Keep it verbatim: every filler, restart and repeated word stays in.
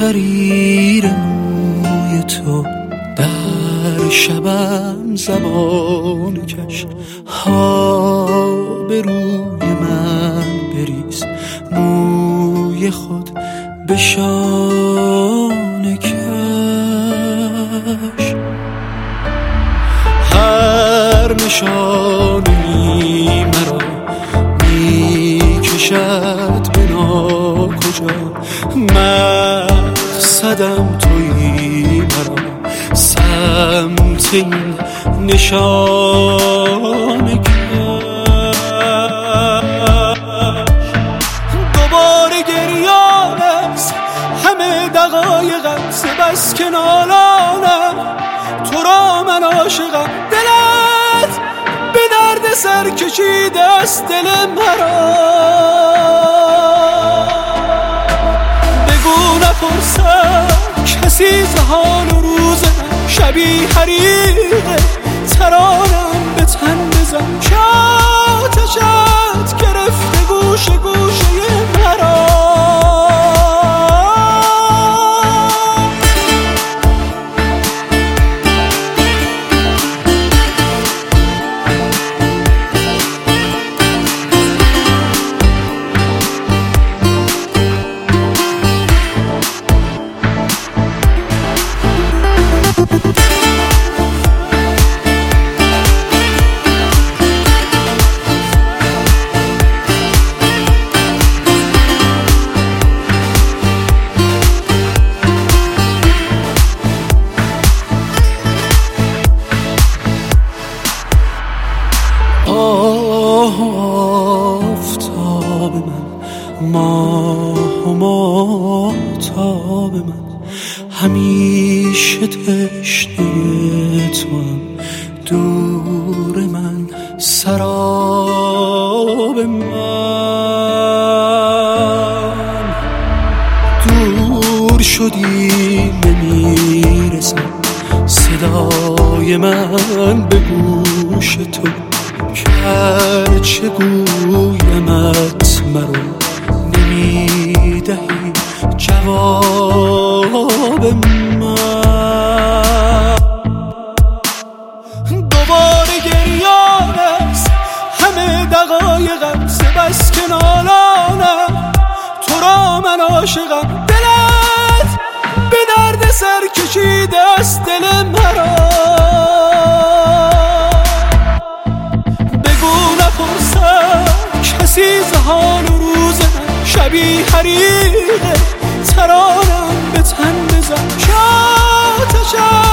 حریر موی تو در شبم زبان کش ها به روی من بریز موی خود به شانه کش هر نشانی مرا می کشد به ناکجا مقصدم تویی مرا سمت این نشانه کش دوباره گریان است همه دقایقم سبس که نالانم تو را من عاشقم دلت به درد سر کشیده است دل مرا بگو نپرسم کسی ز حال و روز من شبیه حریقه ترانم به تن بزن که آتشت گرفته گوشه گوشه مرا آفتاب من ماه و ماهتاب من همیشه تشنه توام دور من سراب من دور شدی نمیرسم صدای من به گوش تو هر چه گویمت مرا نمیدهی جواب من دوباره گریان است همه دقایقم سبس که نالانم تو را من عاشقم دلت به درد سر کشیده است دل مرا کسی ز حال و روز من شبیه حریقه ترانم به تن بزن که آتشم